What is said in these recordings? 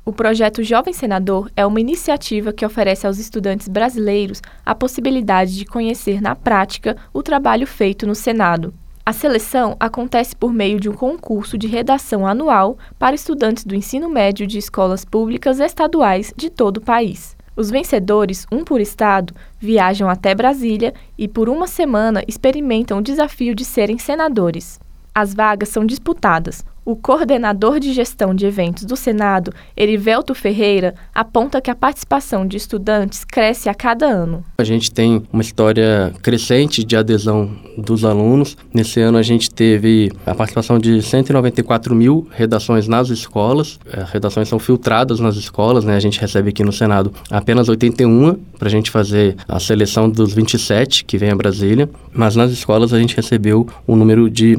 O projeto Jovem Senador é uma iniciativa que oferece aos estudantes brasileiros a possibilidade de conhecer na prática o trabalho feito no Senado. A seleção acontece por meio de um concurso de redação anual para estudantes do ensino médio de escolas públicas estaduais de todo o país. Os vencedores, um por estado, viajam até Brasília e por uma semana experimentam o desafio de serem senadores. As vagas são disputadas. O coordenador de gestão de eventos do Senado, Erivelto Ferreira, aponta que a participação de estudantes cresce a cada ano. A gente tem uma história crescente de adesão dos alunos. Nesse ano a gente teve a participação de 194 mil redações nas escolas. As redações são filtradas nas escolas, né? A gente recebe aqui no Senado apenas 81 para a gente fazer a seleção dos 27 que vem a Brasília. Mas nas escolas a gente recebeu um número de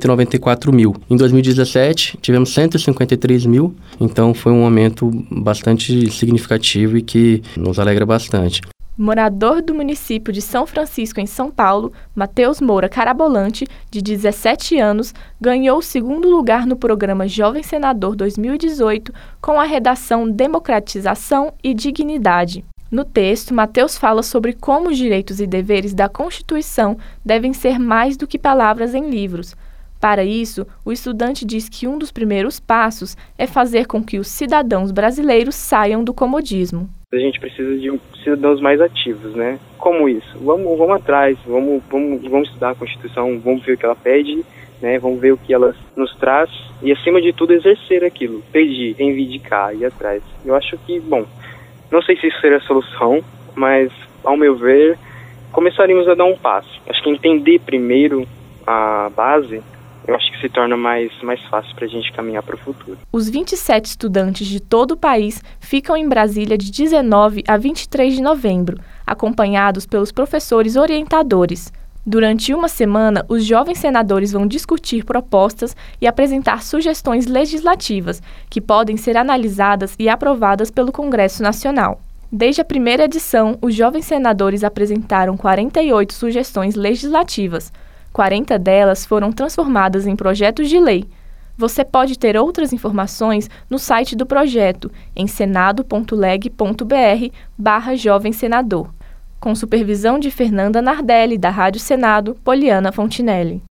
194 mil. Em 2017 tivemos 153 mil, então foi um aumento bastante significativo e que nos alegra bastante. Morador do município de São Francisco, em São Paulo, Matheus Moura Carabolante, de 17 anos, ganhou o segundo lugar no programa Jovem Senador 2018 com a redação Democratização e Dignidade. No texto, Matheus fala sobre como os direitos e deveres da Constituição devem ser mais do que palavras em livros. Para isso, o estudante diz que um dos primeiros passos é fazer com que os cidadãos brasileiros saiam do comodismo. A gente precisa de cidadãos mais ativos, né? Como isso? Vamos atrás, vamos estudar a Constituição, vamos ver o que ela pede, né? Vamos ver o que ela nos traz e, acima de tudo, exercer aquilo, pedir, reivindicar, ir atrás. Eu acho que, não sei se isso seria a solução, mas, ao meu ver, começaríamos a dar um passo. Acho que entender primeiro a base, eu acho que se torna mais fácil para a gente caminhar para o futuro. Os 27 estudantes de todo o país ficam em Brasília de 19 a 23 de novembro, acompanhados pelos professores orientadores. Durante uma semana, os jovens senadores vão discutir propostas e apresentar sugestões legislativas, que podem ser analisadas e aprovadas pelo Congresso Nacional. Desde a primeira edição, os jovens senadores apresentaram 48 sugestões legislativas. 40 delas foram transformadas em projetos de lei. Você pode ter outras informações no site do projeto, em senado.leg.br/Jovem Senador. Com supervisão de Fernanda Nardelli, da Rádio Senado, Poliana Fontinelli.